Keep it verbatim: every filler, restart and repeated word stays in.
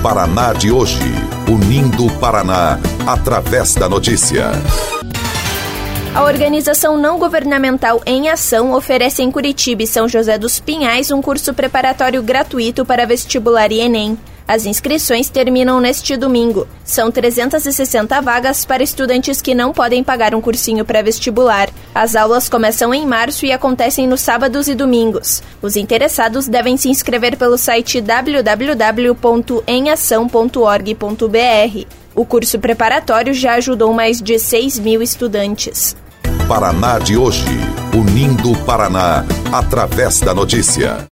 Paraná de hoje, unindo o Paraná através da notícia. A organização não governamental Em Ação oferece em Curitiba e São José dos Pinhais um curso preparatório gratuito para vestibular e Enem. As inscrições terminam neste domingo. São trezentas e sessenta vagas para estudantes que não podem pagar um cursinho pré-vestibular. As aulas começam em março e acontecem nos sábados e domingos. Os interessados devem se inscrever pelo site w w w ponto em ação ponto org ponto b r. O curso preparatório já ajudou mais de seis mil estudantes. Paraná de hoje, unindo o Paraná através da notícia.